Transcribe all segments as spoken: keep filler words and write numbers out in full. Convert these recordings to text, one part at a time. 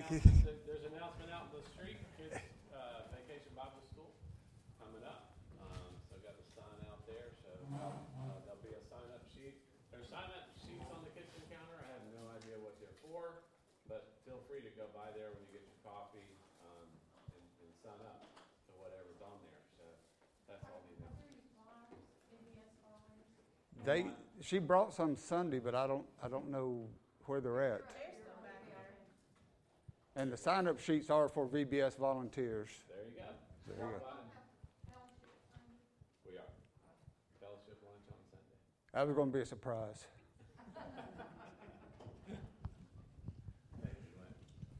announcement, there's an announcement out in the street. Kids uh, Vacation Bible School coming up. Um, so got the sign out there. So uh, there'll be a sign-up sheet. There's sign-up sheets on the kitchen counter. I have no idea what they're for, but feel free to go by there when you get your coffee um, and, and sign up to whatever's on there. So that's all the announcement. They she brought some Sunday, but I don't I don't know where they're at. And the sign-up sheets are for V B S volunteers. There you go. There you go. We are. Fellowship lunch on Sunday. That was going to be a surprise. Thank you, Glenn.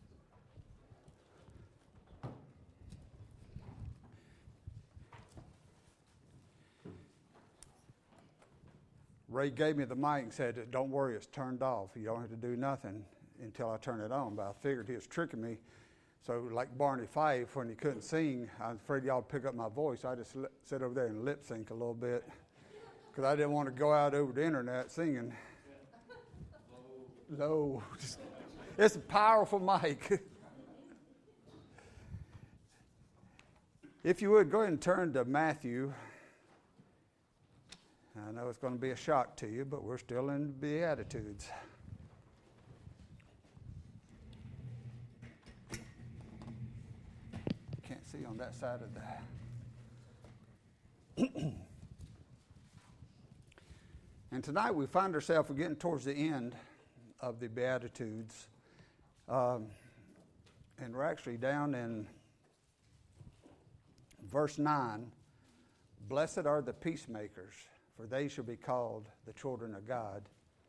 Ray gave me the mic and said, "Don't worry, it's turned off. You don't have to do nothing until I turn it on." But I figured he was tricking me. So like Barney Fife, when he couldn't sing, I was afraid y'all would pick up my voice. I just li- sit over there and lip sync a little bit because I didn't want to go out over the internet singing. Low. It's a powerful mic. If you would, go ahead and turn to Matthew. I know it's going to be a shock to you, but we're still in the Beatitudes. Can't see on that side of the... And tonight we find ourselves getting towards the end of the Beatitudes. Um, and we're actually down in verse nine. Blessed are the peacemakers, for they shall be called the children of God.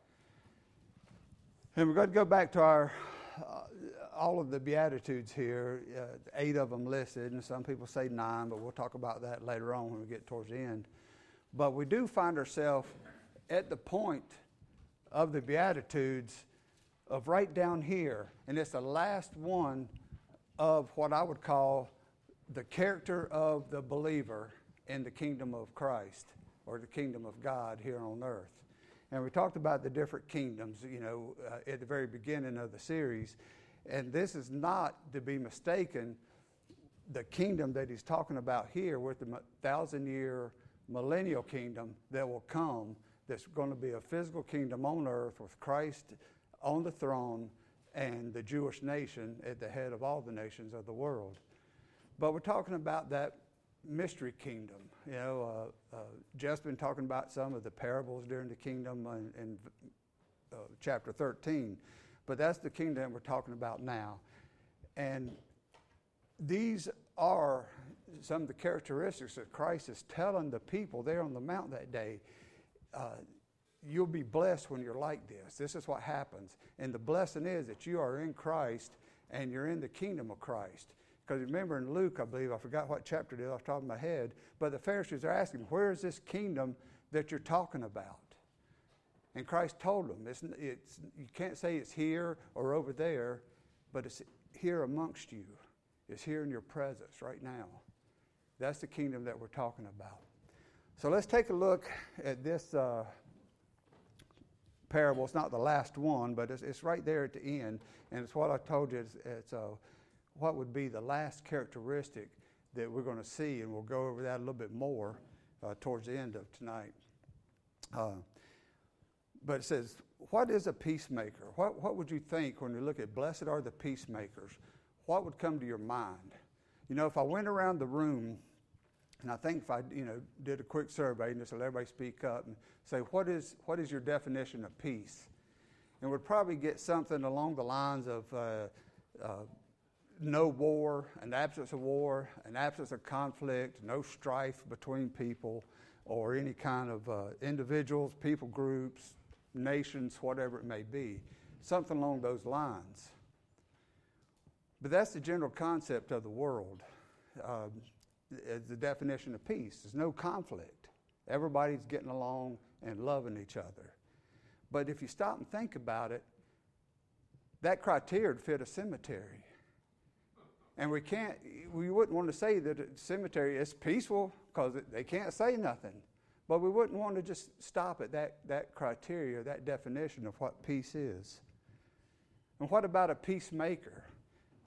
And we're going to go back to our uh, all of the Beatitudes here, uh, eight of them listed, and some people say nine, but we'll talk about that later on when we get towards the end. But we do find ourselves at the point of the Beatitudes of right down here, and it's the last one of what I would call the character of the believer in the kingdom of Christ, or the kingdom of God here on earth. And we talked about the different kingdoms, you know, uh, at the very beginning of the series. And this is not to be mistaken, the kingdom that he's talking about here with the thousand-year millennial kingdom that will come, that's going to be a physical kingdom on earth with Christ on the throne and the Jewish nation at the head of all the nations of the world. But we're talking about that mystery kingdom. You know, uh, uh, Jeff's been talking about some of the parables during the kingdom in, in uh, chapter thirteen. But that's the kingdom we're talking about now. And these are some of the characteristics that Christ is telling the people there on the mount that day. Uh, you'll be blessed when you're like this. This is what happens. And the blessing is that you are in Christ and you're in the kingdom of Christ. Because remember in Luke, I believe, I forgot what chapter it is off the top of my head, but the Pharisees are asking, where is this kingdom that you're talking about? And Christ told them, it's, it's, you can't say it's here or over there, but it's here amongst you. It's here in your presence right now. That's the kingdom that we're talking about. So let's take a look at this uh, parable. It's not the last one, but it's, it's right there at the end. And it's what I told you. It's, it's uh, what would be the last characteristic that we're going to see. And we'll go over that a little bit more uh, towards the end of tonight. Uh, but it says, what is a peacemaker? What, what would you think when you look at blessed are the peacemakers? What would come to your mind? You know, if I went around the room, and I think if I, you know, did a quick survey and just let everybody speak up and say, what is what is your definition of peace? And we'd probably get something along the lines of uh, uh, no war, an absence of war, an absence of conflict, no strife between people or any kind of uh, individuals, people groups, nations, whatever it may be. Something along those lines. But that's the general concept of the world. Uh, the definition of peace. There's no conflict. Everybody's getting along and loving each other. But if you stop and think about it, that criteria would fit a cemetery. And we can't, we wouldn't want to say that a cemetery is peaceful because they can't say nothing. But we wouldn't want to just stop at that, that criteria, that definition of what peace is. And what about a peacemaker?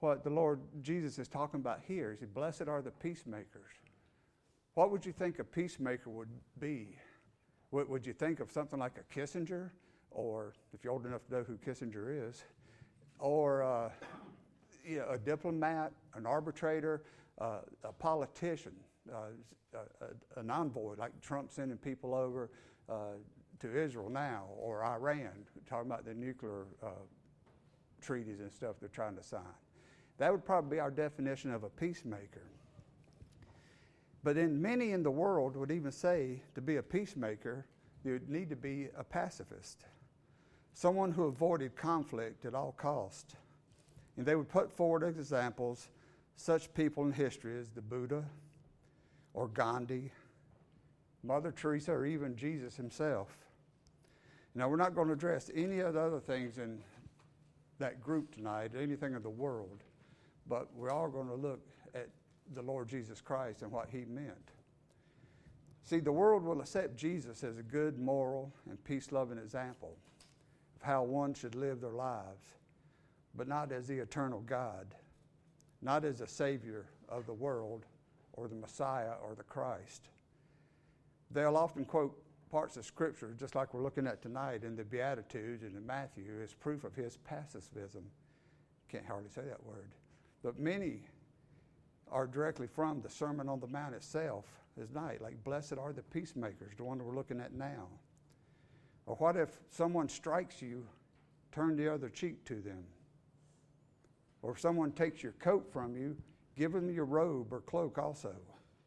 what the Lord Jesus is talking about here. He said, blessed are the peacemakers. What would you think a peacemaker would be? Would, would you think of something like a Kissinger, or if you're old enough to know who Kissinger is, or uh, you know, a diplomat, an arbitrator, uh, a politician, uh, a, a, an envoy like Trump sending people over uh, to Israel now, or Iran, talking about the nuclear uh, treaties and stuff they're trying to sign. That would probably be our definition of a peacemaker. But then many in the world would even say to be a peacemaker, you would need to be a pacifist, someone who avoided conflict at all cost. And they would put forward examples, such people in history as the Buddha or Gandhi, Mother Teresa, or even Jesus himself. Now, we're not going to address any of the other things in that group tonight, anything of the world, but we are going to look at the Lord Jesus Christ and what he meant. See, the world will accept Jesus as a good, moral, and peace-loving example of how one should live their lives, but not as the eternal God, not as the Savior of the world or the Messiah or the Christ. They'll often quote parts of Scripture, just like we're looking at tonight in the Beatitudes and in Matthew, as proof of his pacifism. Can't hardly say that word. But many are directly from the Sermon on the Mount itself this night, like blessed are the peacemakers, the one that we're looking at now. Or what if someone strikes you, turn the other cheek to them? Or if someone takes your coat from you, give them your robe or cloak also.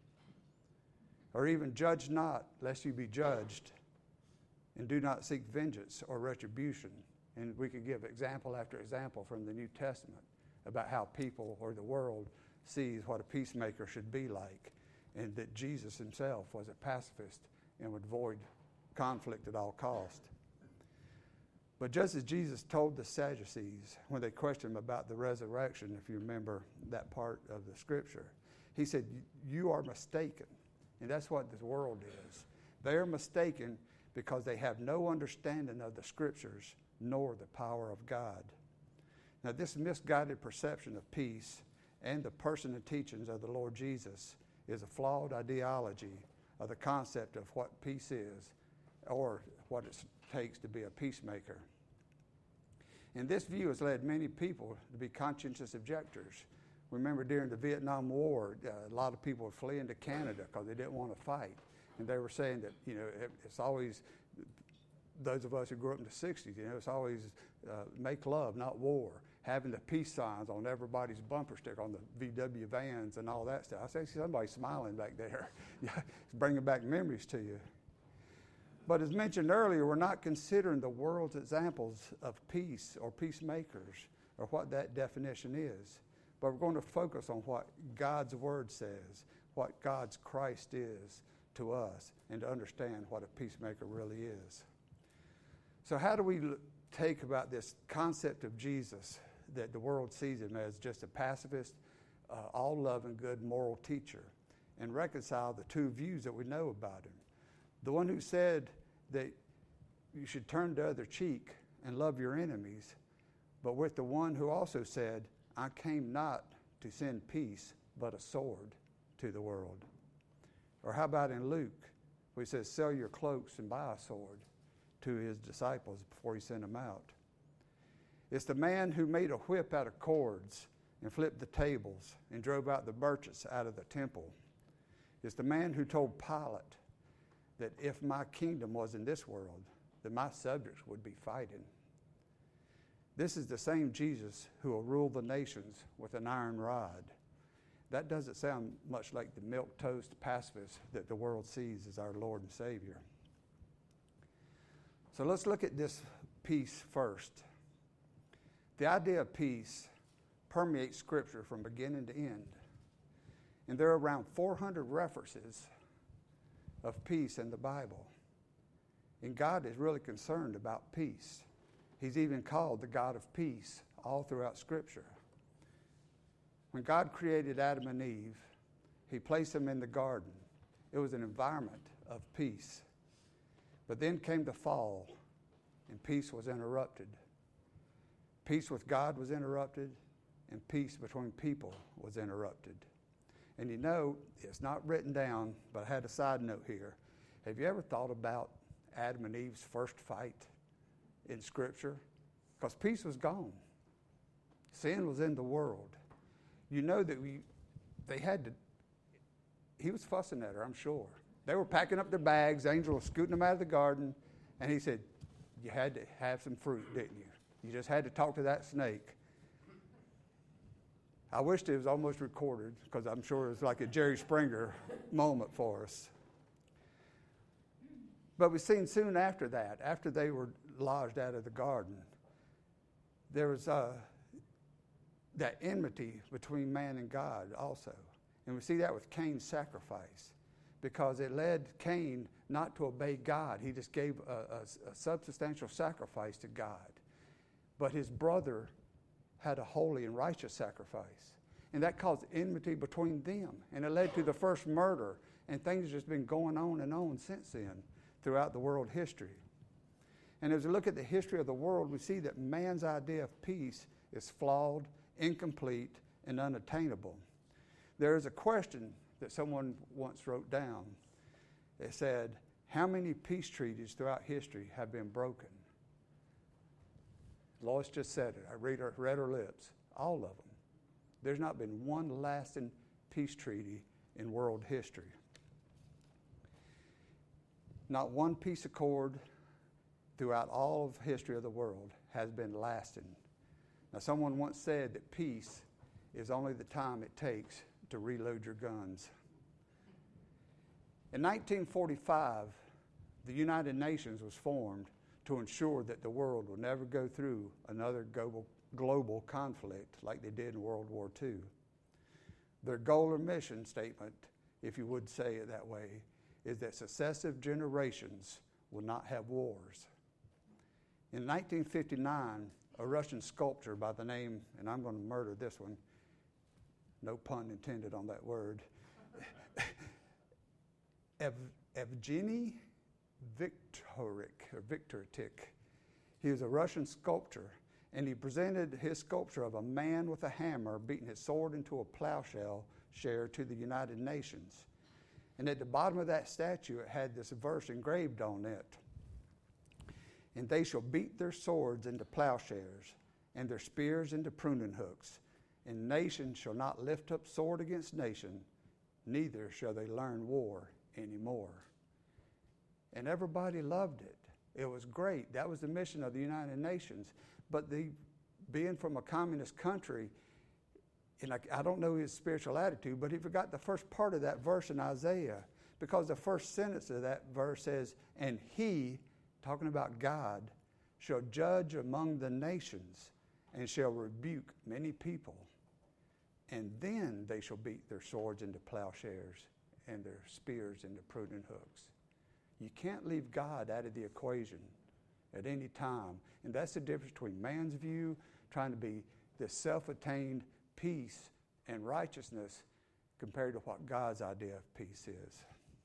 Or even judge not, lest you be judged, and do not seek vengeance or retribution. And we could give example after example from the New Testament about how people or the world sees what a peacemaker should be like, and that Jesus himself was a pacifist and would avoid conflict at all cost. But just as Jesus told the Sadducees when they questioned him about the resurrection, if you remember that part of the scripture, he said, you are mistaken. And that's what this world is. They are mistaken because they have no understanding of the scriptures nor the power of God. Now, this misguided perception of peace and the person and teachings of the Lord Jesus is a flawed ideology of the concept of what peace is or what it takes to be a peacemaker. And this view has led many people to be conscientious objectors. Remember during the Vietnam War, uh, a lot of people were fleeing to Canada because they didn't want to fight. And they were saying that, you know, it, it's always, those of us who grew up in the sixties, you know, it's always uh, make love, not war. Having the peace signs on everybody's bumper sticker, on the V W vans and all that stuff. I see somebody smiling back there. Yeah, it's bringing back memories to you. But as mentioned earlier, we're not considering the world's examples of peace or peacemakers or what that definition is. But we're going to focus on what God's Word says, what God's Christ is to us, and to understand what a peacemaker really is. So how do we take about this concept of Jesus, that the world sees him as just a pacifist, uh, all-loving, good moral teacher, and reconcile the two views that we know about him? The one who said that you should turn the other cheek and love your enemies, but with the one who also said, I came not to send peace, but a sword to the world. Or how about in Luke, where he says, sell your cloaks and buy a sword, to his disciples before he sent them out. It's the man who made a whip out of cords and flipped the tables and drove out the merchants out of the temple. It's the man who told Pilate that if my kingdom was in this world, that my subjects would be fighting. This is the same Jesus who will rule the nations with an iron rod. That doesn't sound much like the milquetoast pacifist that the world sees as our Lord and Savior. So let's look at this peace first. The idea of peace permeates Scripture from beginning to end. And there are around four hundred references of peace in the Bible. And God is really concerned about peace. He's even called the God of peace all throughout Scripture. When God created Adam and Eve, he placed them in the garden. It was an environment of peace. But then came the fall, and peace was interrupted. Peace with God was interrupted. and peace between people was interrupted. And you know, it's not written down, but I had a side note here. Have you ever thought about Adam and Eve's first fight in Scripture? Because peace was gone. Sin was in the world. You know that we, they had to, he was fussing at her, I'm sure. They were packing up their bags, the angel was scooting them out of the garden, and he said, you had to have some fruit, didn't you? You just had to talk to that snake. I wished it was almost recorded, because I'm sure it was like a Jerry Springer moment for us. But we've seen soon after that, after they were lodged out of the garden, there was uh, that enmity between man and God also. And we see that with Cain's sacrifice, because it led Cain not to obey God. He just gave a, a, a substantial sacrifice to God. But his brother had a holy and righteous sacrifice. And that caused enmity between them. And it led to the first murder. And things have just been going on and on since then throughout the world history. And as we look at the history of the world, we see that man's idea of peace is flawed, incomplete, and unattainable. There is a question that someone once wrote down. It said, how many peace treaties throughout history have been broken? Lois just said it. I read her, read her lips. All of them. There's not been one lasting peace treaty in world history. Not one peace accord throughout all of history of the world has been lasting. Now, someone once said that peace is only the time it takes to reload your guns. In nineteen forty-five, the United Nations was formed to ensure that the world will never go through another global, global conflict like they did in World War Two. Their goal or mission statement, if you would say it that way, is that successive generations will not have wars. In nineteen fifty-nine, a Russian sculptor by the name, and I'm going to murder this one, no pun intended on that word, Ev- Evgeny Viktorik, or Viktorik. He was a Russian sculptor, and he presented his sculpture of a man with a hammer beating his sword into a plowshare share to the United Nations. And at the bottom of that statue, it had this verse engraved on it. And they shall beat their swords into plowshares, and their spears into pruning hooks. And nation shall not lift up sword against nation, neither shall they learn war anymore. And everybody loved it. It was great. That was the mission of the United Nations. But the, being from a communist country, and I, I don't know his spiritual attitude, but he forgot the first part of that verse in Isaiah, because the first sentence of that verse says, and he, talking about God, shall judge among the nations and shall rebuke many people. And then they shall beat their swords into plowshares and their spears into pruning hooks. You can't leave God out of the equation at any time. And that's the difference between man's view, trying to be this self-attained peace and righteousness, compared to what God's idea of peace is.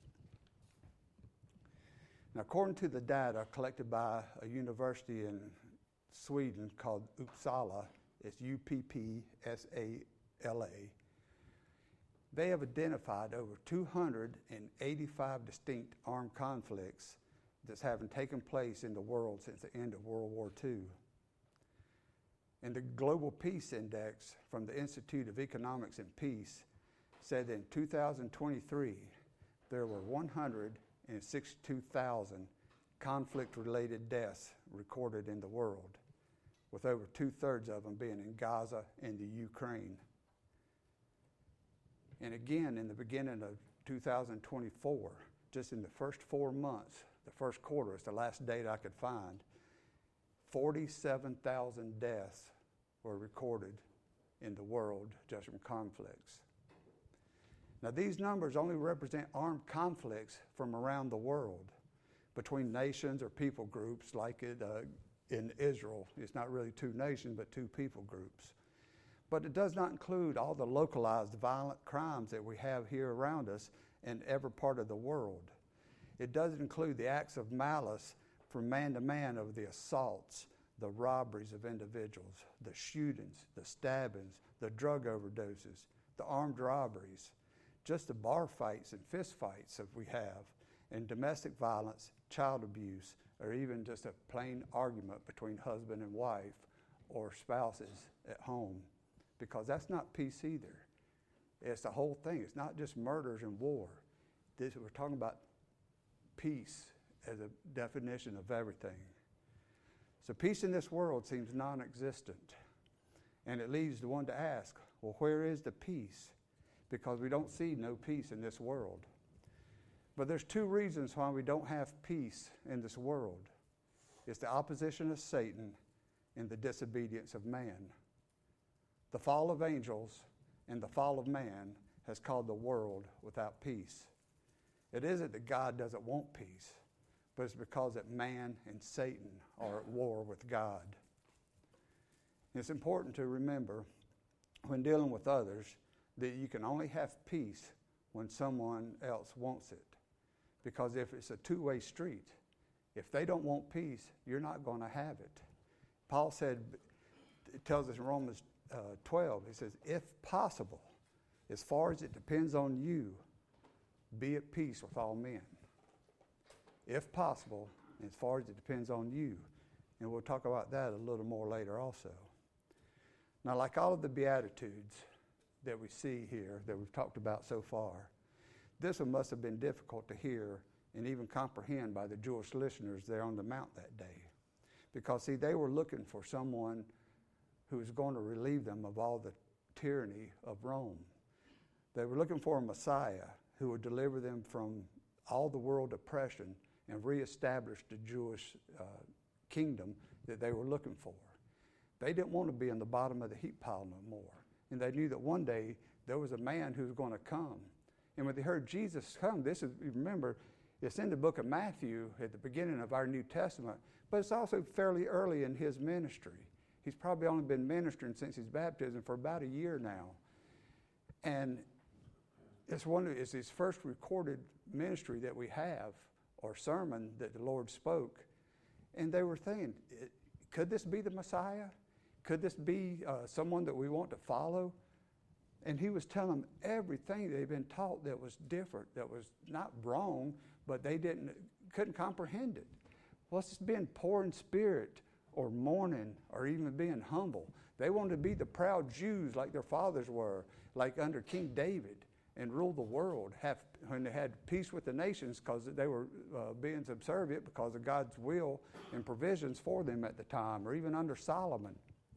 Now, according to the data collected by a university in Sweden called Uppsala, it's U P P S A L A, they have identified over two hundred eighty-five distinct armed conflicts that's having taken place in the world since the end of World War Two. And the Global Peace Index from the Institute of Economics and Peace said in two thousand twenty-three there were one hundred sixty-two thousand conflict-related deaths recorded in the world, with over two-thirds of them being in Gaza and the Ukraine. And again, in the beginning of two thousand twenty-four, just in the first four months, the first quarter is the last date I could find, forty-seven thousand deaths were recorded in the world just from conflicts. Now, these numbers only represent armed conflicts from around the world between nations or people groups, like it uh, in Israel. It's not really two nations, but two people groups. But it does not include all the localized violent crimes that we have here around us in every part of the world. It doesn't include the acts of malice from man to man of the assaults, the robberies of individuals, the shootings, the stabbings, the drug overdoses, the armed robberies, just the bar fights and fist fights that we have, and domestic violence, child abuse, or even just a plain argument between husband and wife or spouses at home, because that's not peace either. It's the whole thing. It's not just murders and war. This, we're talking about peace as a definition of everything. So peace in this world seems non-existent. And it leaves the one to ask, well, where is the peace? Because we don't see no peace in this world. But there's two reasons why we don't have peace in this world. It's the opposition of Satan and the disobedience of man. The fall of angels and the fall of man has caused the world without peace. It isn't that God doesn't want peace, but it's because that man and Satan are at war with God. It's important to remember when dealing with others that you can only have peace when someone else wants it. Because if it's a two-way street, if they don't want peace, you're not going to have it. Paul said, it tells us in Romans uh, twelve, he says, if possible, as far as it depends on you, be at peace with all men. If possible, as far as it depends on you. And we'll talk about that a little more later also. Now, like all of the Beatitudes that we see here, that we've talked about so far, this one must have been difficult to hear and even comprehend by the Jewish listeners there on the mount that day. Because, see, they were looking for someone who was going to relieve them of all the tyranny of Rome. They were looking for a Messiah who would deliver them from all the world oppression and reestablish the Jewish uh, kingdom that they were looking for. They didn't want to be in the bottom of the heap pile no more. And they knew that one day there was a man who was going to come. And when they heard Jesus come, this is, remember, it's in the book of Matthew at the beginning of our New Testament, but it's also fairly early in his ministry. He's probably only been ministering since his baptism for about a year now. And it's one of, it's his first recorded ministry that we have, or sermon that the Lord spoke. And they were thinking, could this be the Messiah? Could this be uh, someone that we want to follow? And he was telling them everything they'd been taught that was different, that was not wrong, but they didn't couldn't comprehend it. What's this being poor in spirit, or mourning, or even being humble? They wanted to be the proud Jews like their fathers were, like under King David, and rule the world, have, when they had peace with the nations because they were uh, being subservient because of God's will and provisions for them at the time, or even under Solomon.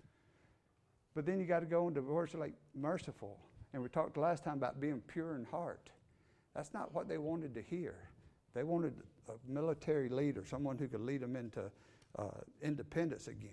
But then you got to go into words like merciful. And we talked last time about being pure in heart. That's not what they wanted to hear. They wanted a military leader, someone who could lead them into uh, independence again.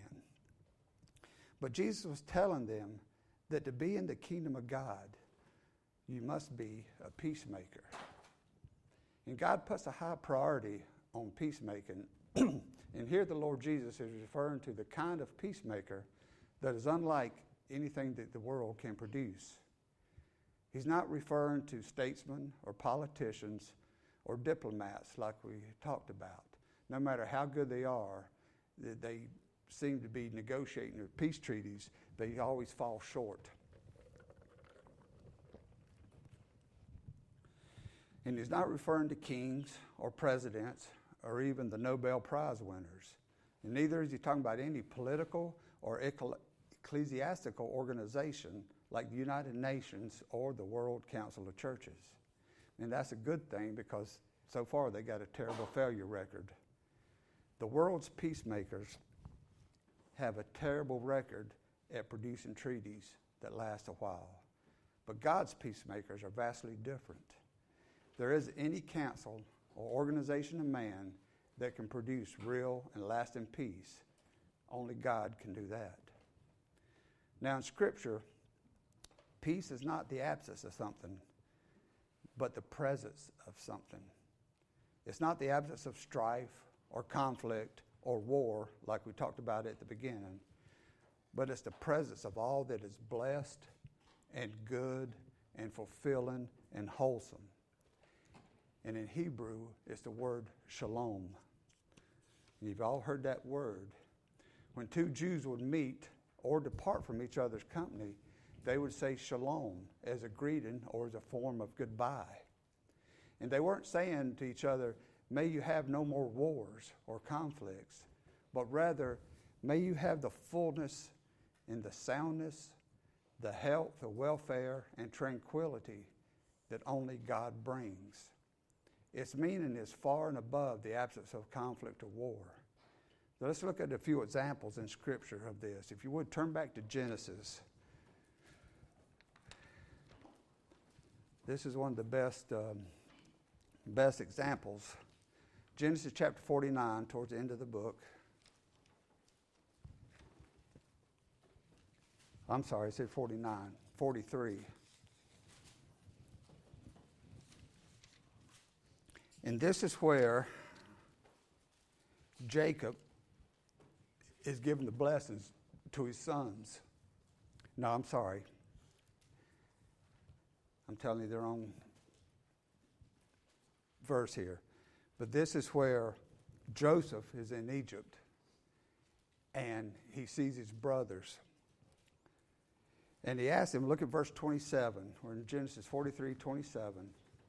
But Jesus was telling them that to be in the kingdom of God, you must be a peacemaker. And God puts a high priority on peacemaking. And here the Lord Jesus is referring to the kind of peacemaker that is unlike anything that the world can produce. He's not referring to statesmen or politicians or diplomats like we talked about. No matter how good they are, they seem to be negotiating their peace treaties, they always fall short. And he's not referring to kings or presidents or even the Nobel Prize winners. And neither is he talking about any political or ecclesiastical organization like the United Nations or the World Council of Churches. And that's a good thing because so far they got a terrible failure record. The world's peacemakers have a terrible record at producing treaties that last a while. But God's peacemakers are vastly different. There isn't any council or organization of man that can produce real and lasting peace. Only God can do that. Now in Scripture, peace is not the absence of something, but the presence of something. It's not the absence of strife or conflict or war like we talked about at the beginning, but it's the presence of all that is blessed and good and fulfilling and wholesome. And in Hebrew, it's the word shalom. And you've all heard that word. when two Jews would meet or depart from each other's company, they would say shalom as a greeting or as a form of goodbye. And they weren't saying to each other, may you have no more wars or conflicts, but rather, may you have the fullness and the soundness, the health, the welfare, and tranquility that only God brings. Its meaning is far and above the absence of conflict or war. So let's look at a few examples in Scripture of this. If you would, turn back to Genesis. This is one of the best, um, best examples. Genesis chapter forty-nine, towards the end of the book. I'm sorry, I said forty-nine, forty-three. And this is where Jacob is giving the blessings to his sons. No, I'm sorry. I'm telling you the wrong verse here. But this is where Joseph is in Egypt and he sees his brothers. And he asks him, look at verse twenty-seven. We're in Genesis forty-three, twenty-seven.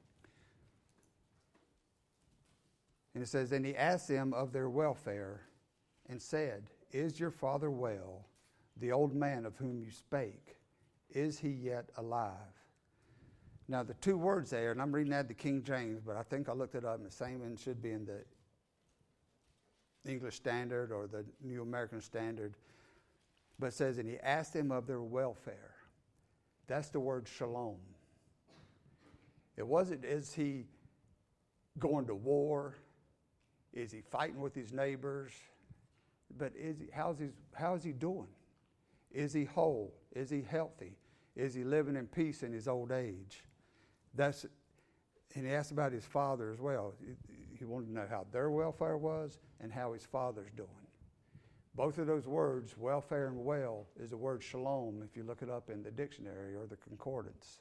And it says, and he asked them of their welfare and said, is your father well, the old man of whom you spake? Is he yet alive? Now, the two words there, and I'm reading that the King James, but I think I looked it up, and the same one should be in the English Standard or the New American Standard. But it says, and he asked them of their welfare. That's the word shalom. It wasn't, is he going to war? Is he fighting with his neighbors? But is he, how's, his, how's he doing? Is he whole? Is he healthy? Is he living in peace in his old age? That's, and he asked about his father as well. He, he wanted to know how their welfare was and how his father's doing. Both of those words, welfare and well, is the word shalom if you look it up in the dictionary or the concordance.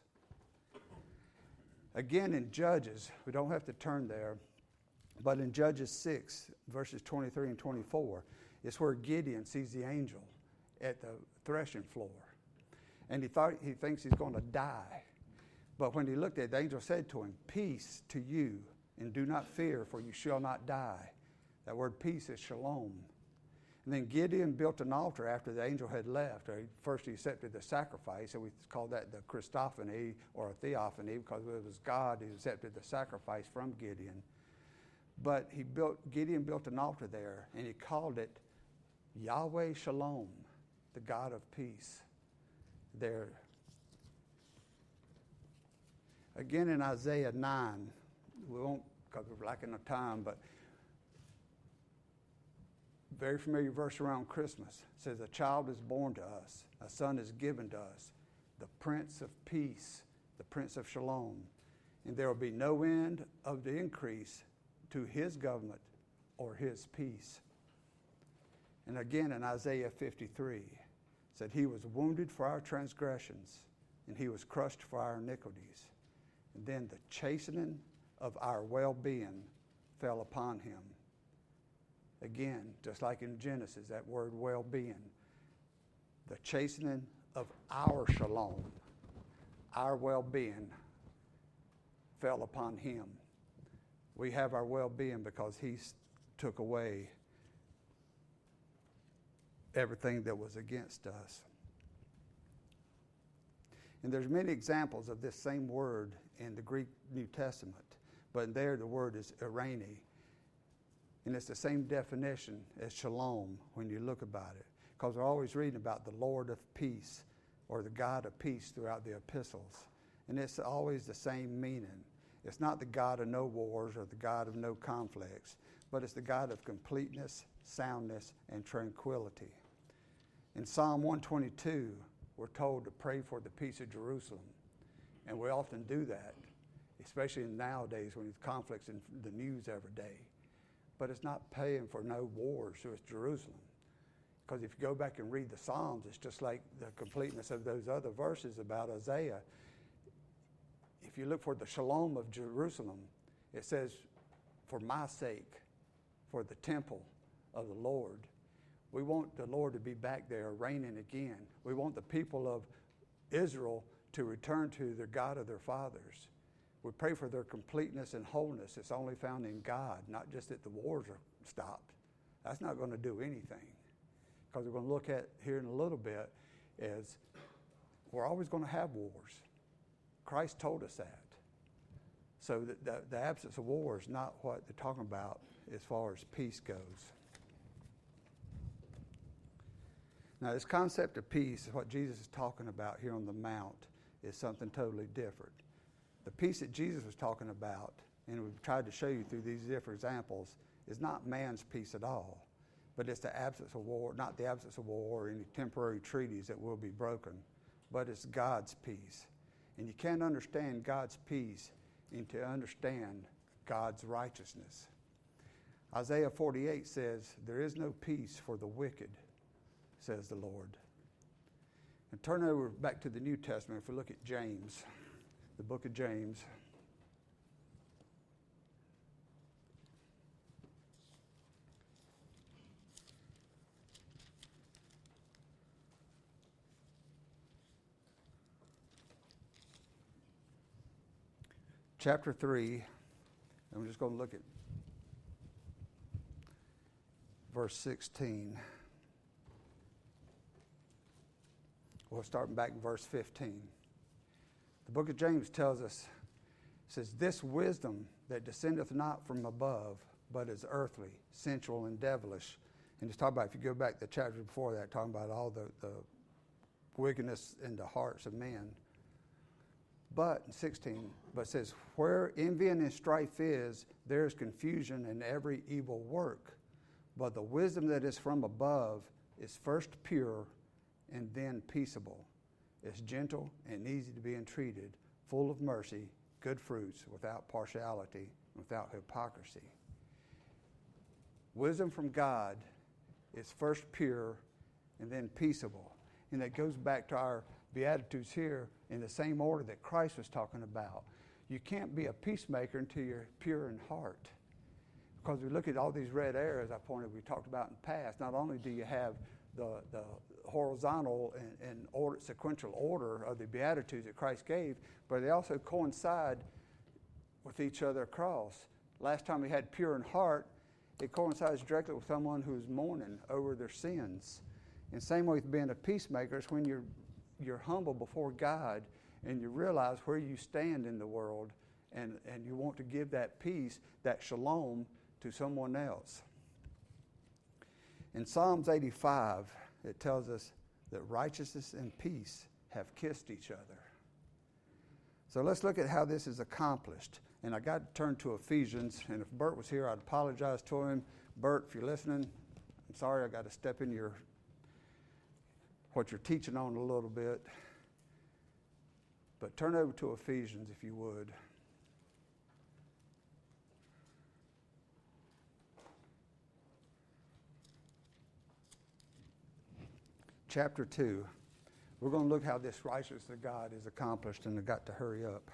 Again, in Judges, we don't have to turn there, but in Judges six, verses twenty-three and twenty-four, it's where Gideon sees the angel at the threshing floor. And he thought he thinks he's going to die. But when he looked at it, the angel said to him, peace to you, and do not fear, for you shall not die. That word peace is shalom. And then Gideon built an altar after the angel had left. Or he, first he accepted the sacrifice, and we call that the Christophany or a theophany because it was God who accepted the sacrifice from Gideon. But he built Gideon built an altar there, and he called it Yahweh Shalom, the God of peace. There. Again in Isaiah nine, we won't because we're lacking of time, but very familiar verse around Christmas. It says, a child is born to us, a son is given to us, the Prince of Peace, the Prince of Shalom. And there will be no end of the increase to his government or his peace. And again in Isaiah fifty-three, it said, he was wounded for our transgressions, and he was crushed for our iniquities. And then the chastening of our well-being fell upon him. Again, just like in Genesis, that word well-being. The chastening of our shalom, our well-being, fell upon him. We have our well-being because he took away everything that was against us. And there's many examples of this same word in the Greek New Testament, but there the word is eirene. And it's the same definition as shalom when you look about it, because we're always reading about the Lord of peace or the God of peace throughout the epistles. And it's always the same meaning. It's not the God of no wars or the God of no conflicts, but it's the God of completeness, soundness, and tranquility. In Psalm one twenty-two, we're told to pray for the peace of Jerusalem. And we often do that, especially nowadays when there's conflicts in the news every day. But it's not praying for no wars with Jerusalem. Because if you go back and read the Psalms, it's just like the completeness of those other verses about Isaiah. If you look for the shalom of Jerusalem, it says, for my sake, for the temple of the Lord. We want the Lord to be back there reigning again. We want the people of Israel to return to the God of their fathers. We pray for their completeness and wholeness. It's only found in God, not just that the wars are stopped. That's not going to do anything. Because we're going to look at here in a little bit is we're always going to have wars. Christ told us that. So the, the, the absence of war is not what they're talking about as far as peace goes. Now, this concept of peace, what Jesus is talking about here on the Mount, is something totally different. The peace that Jesus was talking about, and we've tried to show you through these different examples, is not man's peace at all, but it's the absence of war, not the absence of war or any temporary treaties that will be broken, but it's God's peace. And you can't understand God's peace until you understand God's righteousness. Isaiah forty-eight says, "There is no peace for the wicked, says the Lord." And turn over back to the New Testament if we look at James, the book of James. Chapter three, and we're just going to look at verse sixteen. We'll start back in verse fifteen. The book of James tells us, it says, "This wisdom that descendeth not from above, but is earthly, sensual, and devilish." And it's talking about, if you go back to the chapter before that, talking about all the, the wickedness in the hearts of men. But, in sixteen, but it says, "Where envy and strife is, there is confusion in every evil work. But the wisdom that is from above is first pure, and then peaceable. It's gentle and easy to be entreated, full of mercy, good fruits, without partiality, without hypocrisy." Wisdom from God is first pure and then peaceable. And that goes back to our Beatitudes here in the same order that Christ was talking about. You can't be a peacemaker until you're pure in heart. Because we look at all these red areas I pointed, we talked about in the past, not only do you have the, the horizontal and, and order, sequential order of the Beatitudes that Christ gave, but they also coincide with each other across. Last time we had pure in heart, it coincides directly with someone who's mourning over their sins. And same way with being a peacemaker is when you're, you're humble before God and you realize where you stand in the world and, and you want to give that peace, that shalom, to someone else. In Psalms eighty-five, it tells us that righteousness and peace have kissed each other. So let's look at how this is accomplished. And I got to turn to Ephesians, and if Bert was here, I'd apologize to him. Bert, if you're listening, I'm sorry I got to step in your what you're teaching on a little bit. But turn over to Ephesians if you would. Chapter two. We're going to look how this righteousness of God is accomplished, and I've got to hurry up.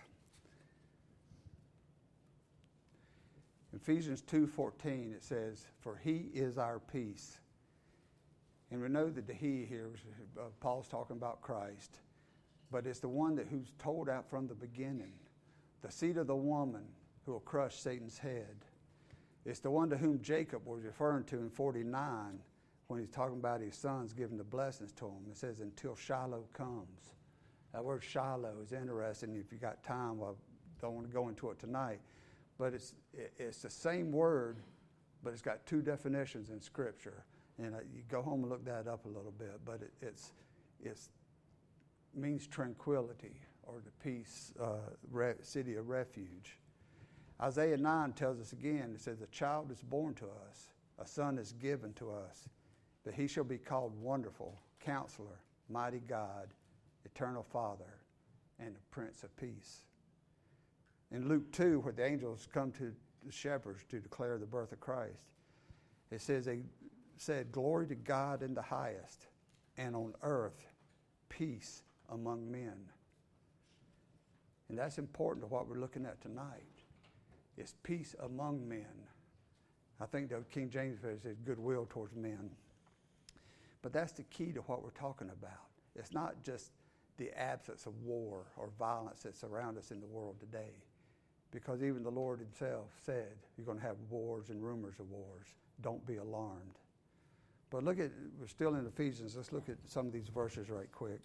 Ephesians two fourteen, it says, "For he is our peace." And we know that the he here, uh, Paul's talking about Christ, but it's the one that who's told out from the beginning, the seed of the woman who will crush Satan's head. It's the one to whom Jacob was referring to in forty-nine when he's talking about his sons giving the blessings to him. It says, "Until Shiloh comes." That word Shiloh is interesting. If you got time, I don't want to go into it tonight. But it's it's the same word, but it's got two definitions in Scripture. And uh, you go home and look that up a little bit. But it, it's it's means tranquility or the peace, uh, re- city of refuge. Isaiah nine tells us again, it says, "A child is born to us, a son is given to us, that he shall be called Wonderful, Counselor, Mighty God, Eternal Father, and the Prince of Peace." In Luke two, where the angels come to the shepherds to declare the birth of Christ, it says they said, "Glory to God in the highest, and on earth peace among men." And that's important to what we're looking at tonight. It's peace among men. I think the King James Version says goodwill towards men. But that's the key to what we're talking about. It's not just the absence of war or violence that's around us in the world today. Because even the Lord himself said, you're going to have wars and rumors of wars. Don't be alarmed. But look at, we're still in Ephesians. Let's look at some of these verses right quick.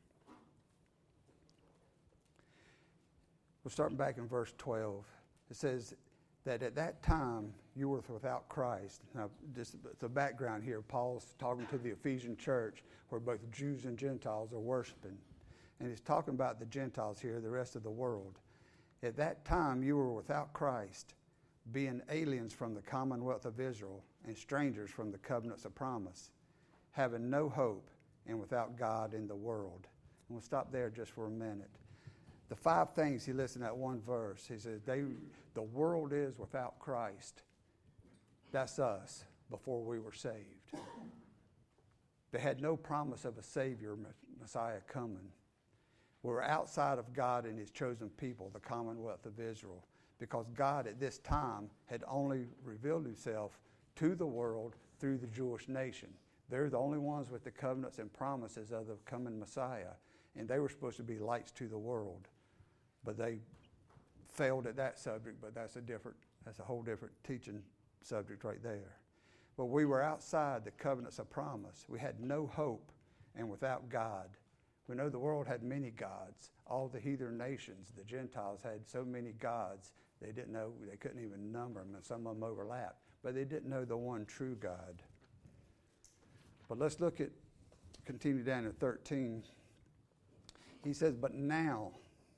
We're starting back in verse twelve. It says that at that time you were without Christ. Now, just the background here, Paul's talking to the Ephesian church where both Jews and Gentiles are worshiping. And he's talking about the Gentiles here, the rest of the world. At that time you were without Christ, being aliens from the commonwealth of Israel and strangers from the covenants of promise, having no hope and without God in the world. And we'll stop there just for a minute. The five things he lists in that one verse, he says, they, the world is without Christ. That's us before we were saved. They had no promise of a Savior, Messiah, coming. We were outside of God and his chosen people, the commonwealth of Israel, because God at this time had only revealed himself to the world through the Jewish nation. They're the only ones with the covenants and promises of the coming Messiah, and they were supposed to be lights to the world. But they failed at that subject, but that's a different, that's a whole different teaching subject right there. But we were outside the covenants of promise. We had no hope and without God. We know the world had many gods. All the heathen nations, the Gentiles, had so many gods, they didn't know, they couldn't even number them, and some of them overlapped. But they didn't know the one true God. But let's look at, continue down to thirteen. He says, but now,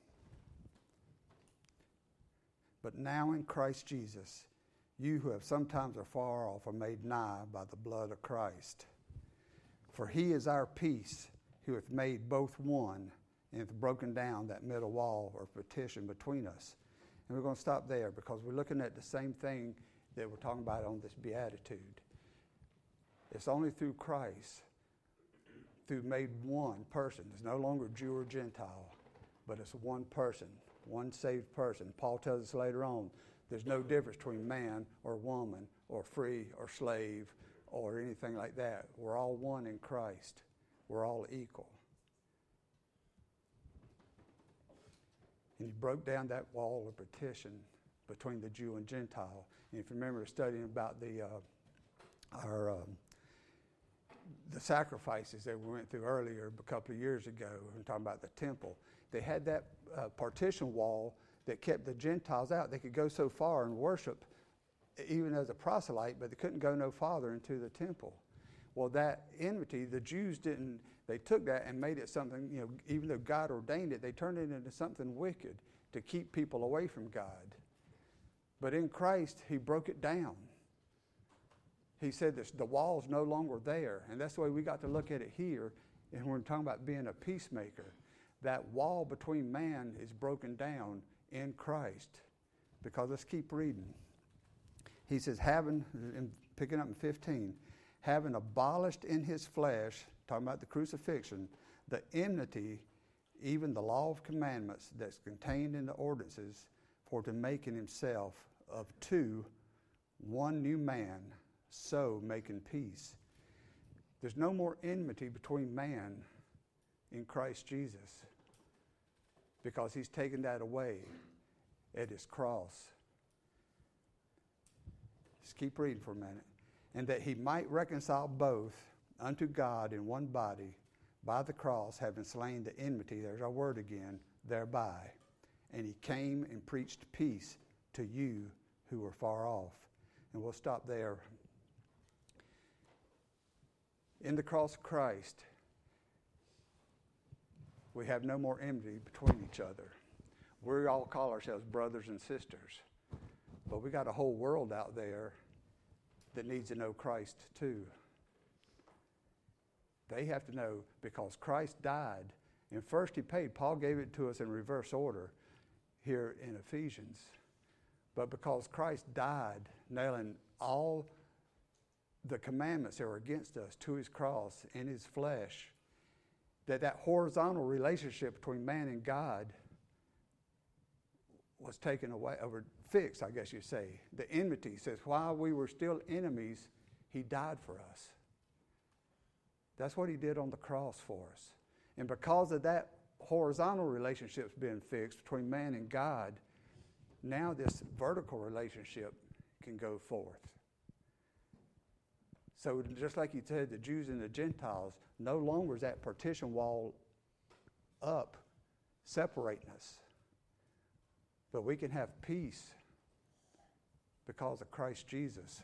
but now in Christ Jesus, you who have sometimes are far off are made nigh by the blood of Christ. For he is our peace, who hath made both one, and hath broken down that middle wall or partition between us. And we're going to stop there because we're looking at the same thing that we're talking about on this beatitude. It's only through Christ, through made one person. It's no longer Jew or Gentile, but it's one person, one saved person. Paul tells us later on, there's no difference between man or woman or free or slave or anything like that. We're all one in Christ. We're all equal. And he broke down that wall of partition between the Jew and Gentile. And if you remember studying about the uh, our um, the sacrifices that we went through earlier a couple of years ago, and talking about the temple, they had that uh, partition wall that kept the Gentiles out. They could go so far and worship even as a proselyte, but they couldn't go no farther into the temple. Well, that enmity, the Jews didn't, they took that and made it something, you know, even though God ordained it, they turned it into something wicked to keep people away from God. But in Christ, he broke it down. He said this, the wall's no longer there. And that's the way we got to look at it here. And we're talking about being a peacemaker. That wall between man is broken down in Christ. Because let's keep reading. He says, having, picking up in fifteen, having abolished in his flesh, talking about the crucifixion, the enmity, even the law of commandments that's contained in the ordinances, for to make in himself of two one new man, so making peace. There's no more enmity between man in Christ Jesus, because he's taken that away at his cross. Just keep reading for a minute. And that he might reconcile both unto God in one body by the cross, having slain the enmity, there's our word again, thereby. And he came and preached peace to you who were far off. And we'll stop there. In the cross of Christ, we have no more enmity between each other. We all call ourselves brothers and sisters. But we got a whole world out there that needs to know Christ too. They have to know because Christ died. And first he paid. Paul gave it to us in reverse order here in Ephesians. But because Christ died, nailing all the commandments that were against us to his cross in his flesh, that that horizontal relationship between man and God was taken away, or fixed, I guess you say. The enmity says, while we were still enemies, he died for us. That's what he did on the cross for us. And because of that horizontal relationship's being fixed between man and God, now this vertical relationship can go forth. So just like he said, the Jews and the Gentiles, no longer is that partition wall up separating us. But we can have peace because of Christ Jesus.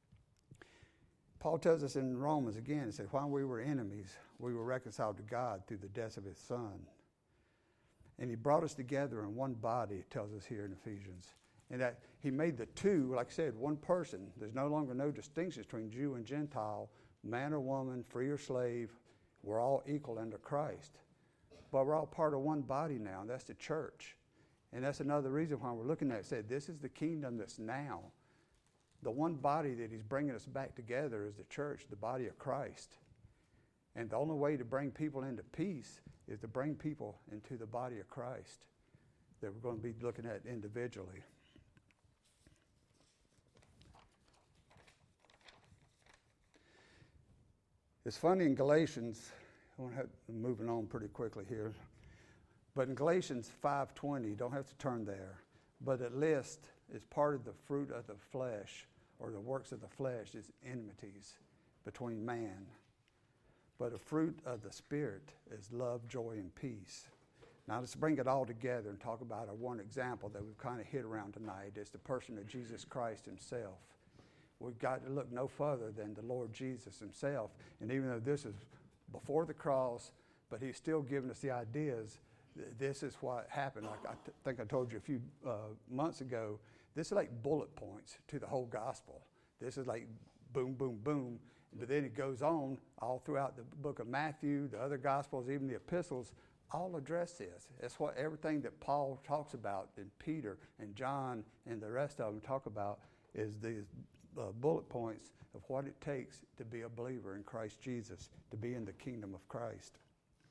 Paul tells us in Romans again, he said, while we were enemies, we were reconciled to God through the death of his Son. And he brought us together in one body, it tells us here in Ephesians. And that he made the two, like I said, one person. There's no longer no distinction between Jew and Gentile, man or woman, free or slave. We're all equal under Christ. But we're all part of one body now, and that's the church. And that's another reason why we're looking at it. Said this is the kingdom that's now. The one body that he's bringing us back together is the church, the body of Christ. And the only way to bring people into peace is to bring people into the body of Christ that we're going to be looking at individually. It's funny in Galatians, I'm moving on pretty quickly here, but in Galatians five twenty, you don't have to turn there, but it lists as part of the fruit of the flesh, or the works of the flesh, is enmities between man. But the fruit of the Spirit is love, joy, and peace. Now let's bring it all together and talk about our one example that we've kind of hit around tonight. It's the person of Jesus Christ himself. We've got to look no further than the Lord Jesus himself. And even though this is before the cross, but he's still giving us the ideas. This is what happened. Like I t- think I told you a few uh, months ago, this is like bullet points to the whole gospel. This is like boom, boom, boom. But then it goes on all throughout the book of Matthew, the other gospels, even the epistles, all address this. That's what everything that Paul talks about, and Peter and John and the rest of them talk about, is these uh, bullet points of what it takes to be a believer in Christ Jesus, to be in the kingdom of Christ.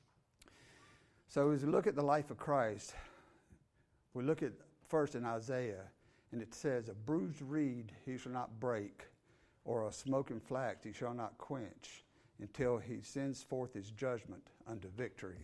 So as we look at the life of Christ, we look at first in Isaiah, and it says, a bruised reed he shall not break, or a smoking flax he shall not quench, until he sends forth his judgment unto victory.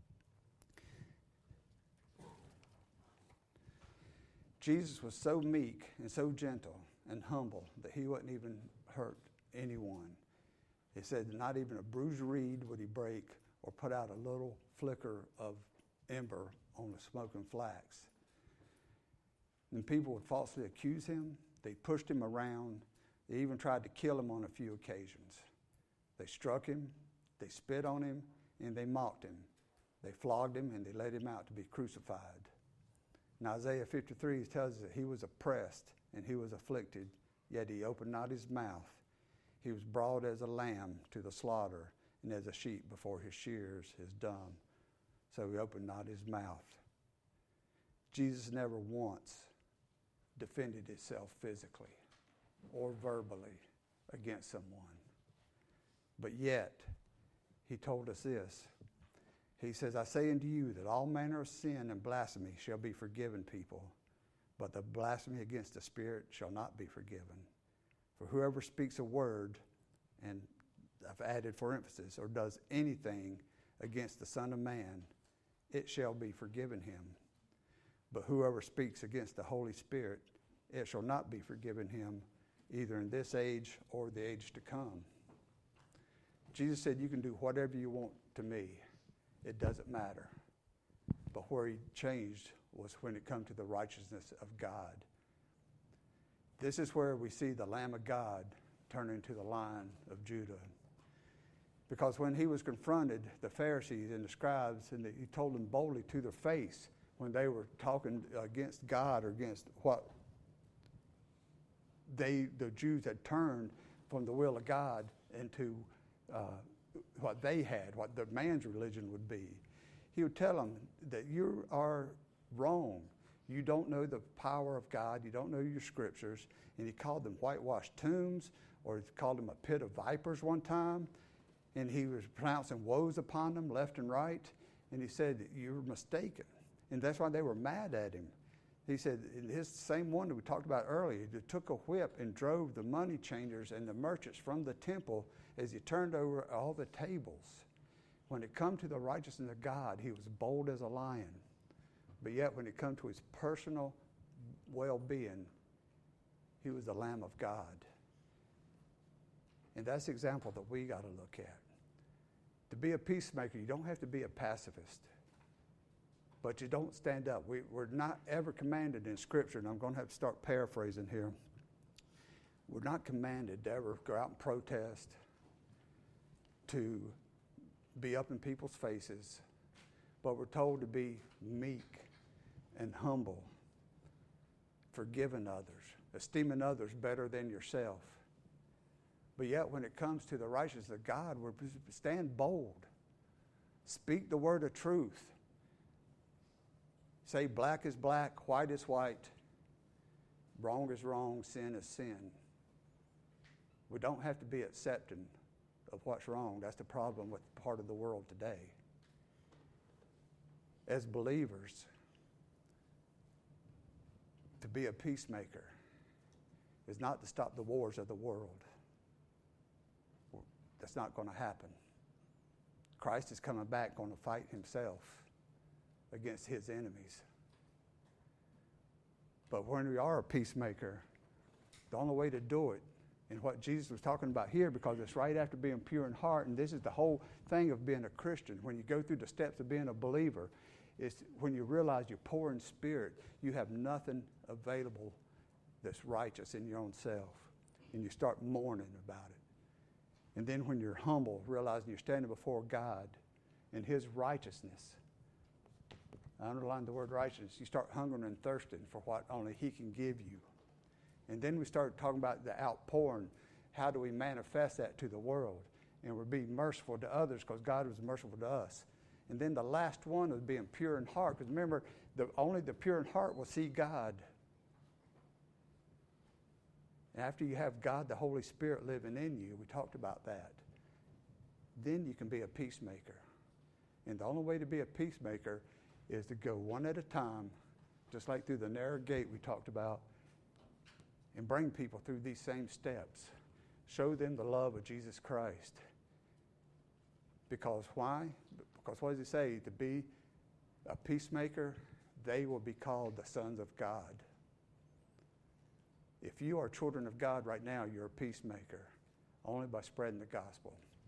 Jesus was so meek and so gentle and humble that he wouldn't even hurt anyone. It said not even a bruised reed would he break or put out a little flicker of ember on the smoking flax. And people would falsely accuse him. They pushed him around. They even tried to kill him on a few occasions. They struck him, they spit on him, and they mocked him. They flogged him, and they led him out to be crucified. In Isaiah fifty-three tells us that he was oppressed and he was afflicted, yet he opened not his mouth. He was brought as a lamb to the slaughter, and as a sheep before his shears is dumb. So he opened not his mouth. Jesus never once defended himself physically or verbally against someone. But yet, he told us this. He says, I say unto you that all manner of sin and blasphemy shall be forgiven people, but the blasphemy against the Spirit shall not be forgiven. For whoever speaks a word, and I've added for emphasis, or does anything against the Son of Man, it shall be forgiven him. But whoever speaks against the Holy Spirit, it shall not be forgiven him, either in this age or the age to come. Jesus said, you can do whatever you want to me. It doesn't matter. But where he changed was when it come to the righteousness of God. This is where we see the Lamb of God turn into the Lion of Judah. Because when he was confronted, the Pharisees and the scribes, and he told them boldly to their face when they were talking against God or against what they, the Jews had turned from the will of God into uh, what they had, what the man's religion would be. He would tell them that you are wrong. You don't know the power of God. You don't know your scriptures. And he called them whitewashed tombs, or he called them a pit of vipers one time. And he was pronouncing woes upon them left and right. And he said, you're mistaken. And that's why they were mad at him. He said, his same one that we talked about earlier, he took a whip and drove the money changers and the merchants from the temple as he turned over all the tables. When it come to the righteousness of God, he was bold as a lion. But yet when it come to his personal well-being, he was the Lamb of God. And that's the example that we got to look at. To be a peacemaker, you don't have to be a pacifist. But you don't stand up. We, we're not ever commanded in Scripture, and I'm going to have to start paraphrasing here. We're not commanded to ever go out and protest, to be up in people's faces, but we're told to be meek and humble, forgiving others, esteeming others better than yourself. But yet when it comes to the righteousness of God, we're stand bold. Speak the word of truth. Say black is black, white is white, wrong is wrong, sin is sin. We don't have to be accepting of what's wrong. That's the problem with part of the world today. As believers, to be a peacemaker is not to stop the wars of the world. That's not going to happen. Christ is coming back, going to fight himself against his enemies. But when we are a peacemaker, the only way to do it, and what Jesus was talking about here, because it's right after being pure in heart, and this is the whole thing of being a Christian. When you go through the steps of being a believer, it's when you realize you're poor in spirit, you have nothing available that's righteous in your own self, and you start mourning about it. And then when you're humble, realizing you're standing before God and his righteousness, I underline the word righteousness, you start hungering and thirsting for what only he can give you. And then we start talking about the outpouring. How do we manifest that to the world? And we're being merciful to others because God was merciful to us. And then the last one is being pure in heart. Because remember, the, only the pure in heart will see God. And after you have God, the Holy Spirit living in you, we talked about that, then you can be a peacemaker. And the only way to be a peacemaker is to go one at a time, just like through the narrow gate we talked about, and bring people through these same steps. Show them the love of Jesus Christ. Because why? Because what does he say? To be a peacemaker, they will be called the sons of God. If you are children of God right now, you're a peacemaker, only by spreading the gospel.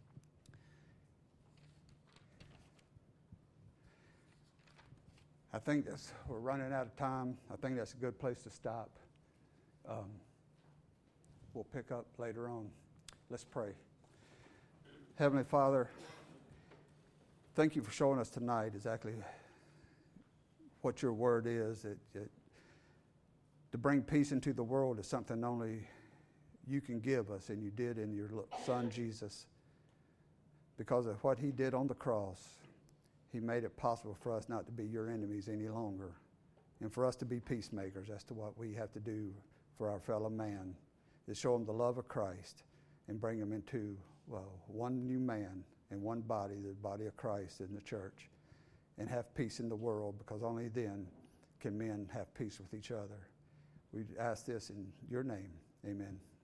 I think that's, we're running out of time. I think that's a good place to stop. Um, we'll pick up later on. Let's pray. Heavenly Father, thank you for showing us tonight exactly what your word is. It, it, to bring peace into the world is something only you can give us, and you did in your Son Jesus. Because of what he did on the cross, he made it possible for us not to be your enemies any longer, and for us to be peacemakers as to what we have to do for our fellow man, to show them the love of Christ and bring them into, well, one new man and one body, the body of Christ in the church, and have peace in the world, because only then can men have peace with each other. We ask this in your name. Amen.